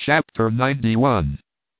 Chapter 91.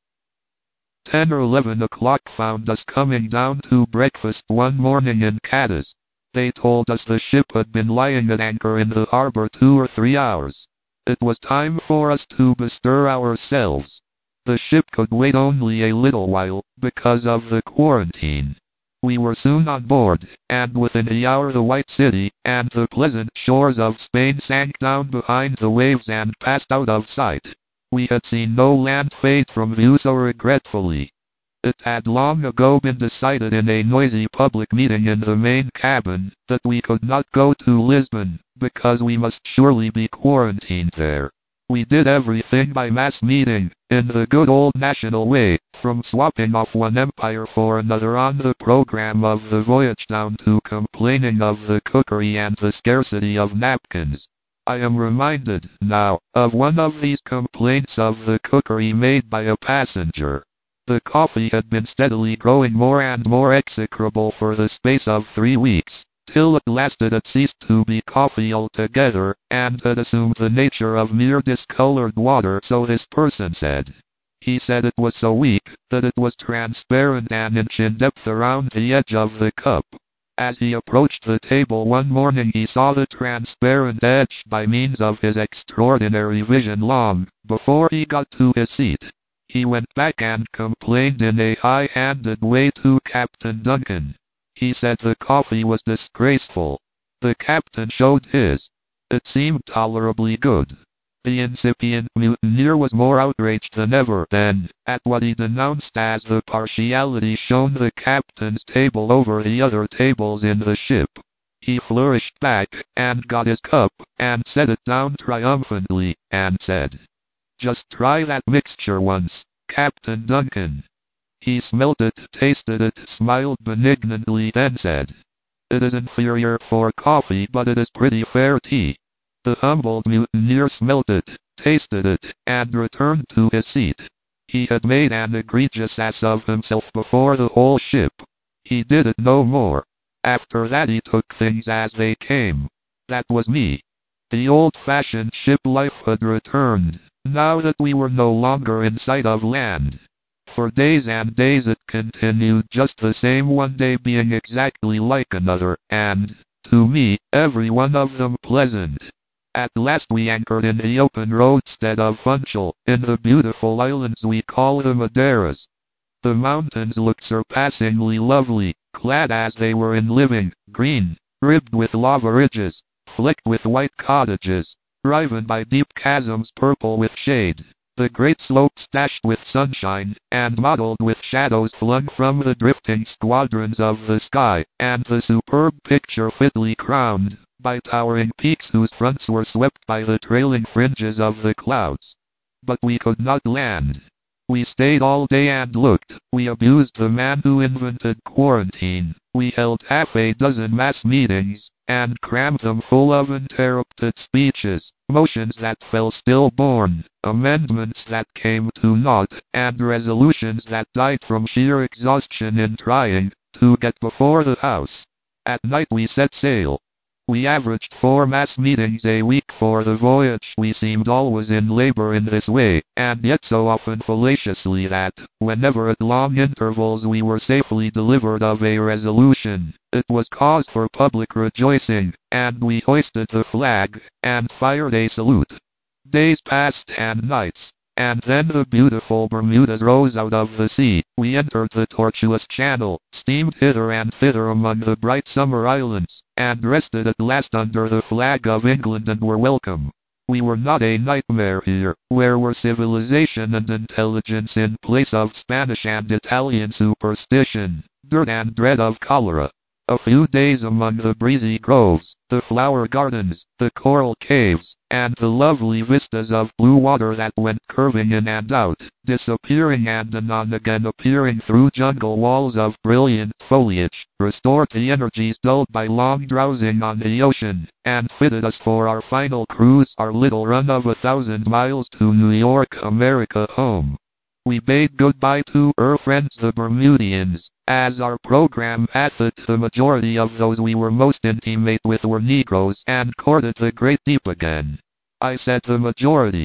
10 or 11 o'clock found us coming down to breakfast one morning in Cadiz. They told us the ship had been lying at anchor in the harbor 2 or 3 hours. It was time for us to bestir ourselves. The ship could wait only a little while, because of the quarantine. We were soon on board, and within an hour the White City and the pleasant shores of Spain sank down behind the waves and passed out of sight. We had seen no land fade from view so regretfully. It had long ago been decided in a noisy public meeting in the main cabin that we could not go to Lisbon, because we must surely be quarantined there. We did everything by mass meeting, in the good old national way, from swapping off one empire for another on the program of the voyage down to complaining of the cookery and the scarcity of napkins. I am reminded, now, of one of these complaints of the cookery made by a passenger. The coffee had been steadily growing more and more execrable for the space of 3 weeks, till at last it had ceased to be coffee altogether, and had assumed the nature of mere discolored water, so this person said. He said it was so weak, that it was transparent an inch in depth around the edge of the cup. As he approached the table one morning he saw the transparent edge by means of his extraordinary vision long before he got to his seat. He went back and complained in a high-handed way to Captain Duncan. He said the coffee was disgraceful. The captain showed his. It seemed tolerably good. The incipient mutineer was more outraged than ever then, at what he denounced as the partiality shown the captain's table over the other tables in the ship. He flourished back, and got his cup, and set it down triumphantly, and said, "Just try that mixture once, Captain Duncan." He smelt it, tasted it, smiled benignantly, then said, "It is inferior for coffee, but it is pretty fair tea." The humbled mutineer smelt it, tasted it, and returned to his seat. He had made an egregious ass of himself before the whole ship. He did it no more. After that he took things as they came. That was me. The old-fashioned ship life had returned, now that we were no longer in sight of land. For days and days it continued just the same, one day being exactly like another, and, to me, every one of them pleasant. At last we anchored in the open roadstead of Funchal, in the beautiful islands we call the Madeiras. The mountains looked surpassingly lovely, clad as they were in living green, ribbed with lava ridges, flecked with white cottages, riven by deep chasms purple with shade, the great slopes dashed with sunshine, and mottled with shadows flung from the drifting squadrons of the sky, and the superb picture fitly crowned by towering peaks whose fronts were swept by the trailing fringes of the clouds. But we could not land. We stayed all day and looked. We abused the man who invented quarantine. We held half a dozen mass meetings, and crammed them full of interrupted speeches, motions that fell stillborn, amendments that came to naught, and resolutions that died from sheer exhaustion in trying to get before the house. At night we set sail. We averaged 4 mass meetings a week for the voyage. We seemed always in labor in this way, and yet so often fallaciously that, whenever at long intervals we were safely delivered of a resolution, it was cause for public rejoicing, and we hoisted the flag, and fired a salute. Days passed and nights, and then the beautiful Bermudas rose out of the sea. We entered the tortuous channel, steamed hither and thither among the bright summer islands, and rested at last under the flag of England and were welcome. We were not a nightmare here, where were civilization and intelligence in place of Spanish and Italian superstition, dirt and dread of cholera. A few days among the breezy groves, the flower gardens, the coral caves, and the lovely vistas of blue water that went curving in and out, disappearing and anon again appearing through jungle walls of brilliant foliage, restored the energies dulled by long drowsing on the ocean, and fitted us for our final cruise, our little run of 1,000 miles to New York, America home. We bade goodbye to our friends the Bermudians, as our program hath it. The majority of those we were most intimate with were Negroes, and courted the great deep again. I said the majority.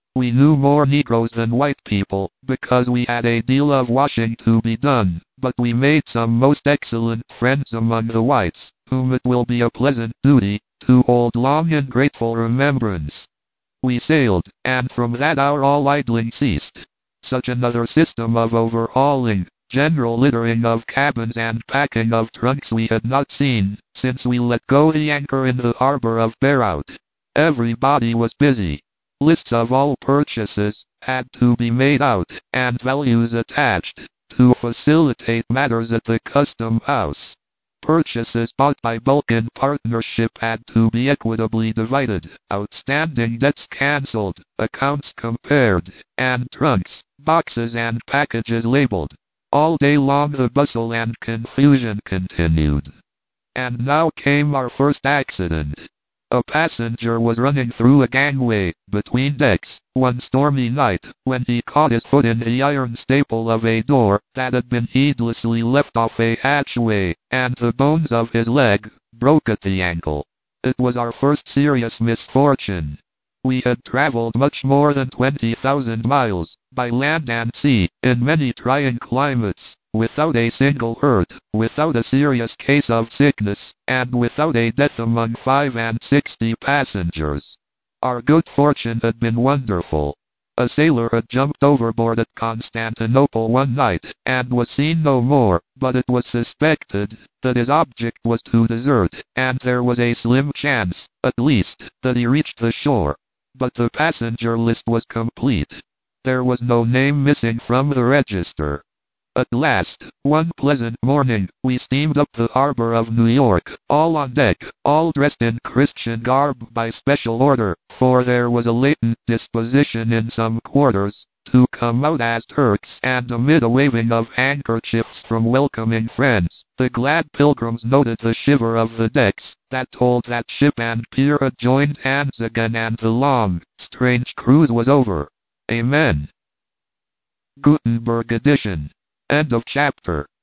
We knew more Negroes than white people, because we had a deal of washing to be done, but we made some most excellent friends among the whites, whom it will be a pleasant duty to hold long in grateful remembrance. We sailed, and from that hour all idling ceased. Such another system of overhauling, general littering of cabins and packing of trunks we had not seen, since we let go the anchor in the harbor of Beirut. Everybody was busy. Lists of all purchases had to be made out, and values attached, to facilitate matters at the custom house. Purchases bought by bulk in partnership had to be equitably divided, outstanding debts cancelled, accounts compared, and trunks, boxes and packages labeled. All day long the bustle and confusion continued. And now came our first accident. A passenger was running through a gangway, between decks, one stormy night, when he caught his foot in the iron staple of a door that had been heedlessly left off a hatchway, and the bones of his leg broke at the ankle. It was our first serious misfortune. We had traveled much more than 20,000 miles, by land and sea, in many trying climates, without a single hurt, without a serious case of sickness, and without a death among 65 passengers. Our good fortune had been wonderful. A sailor had jumped overboard at Constantinople one night, and was seen no more, but it was suspected that his object was to desert, and there was a slim chance, at least, that he reached the shore. But the passenger list was complete. There was no name missing from the register. At last, one pleasant morning, we steamed up the harbor of New York, all on deck, all dressed in Christian garb by special order, for there was a latent disposition in some quarters to come out as Turks, and amid a waving of handkerchiefs from welcoming friends, the glad pilgrims noted the shiver of the decks, that told that ship and pier had joined hands again and the long, strange cruise was over. Amen. Gutenberg edition. End of chapter.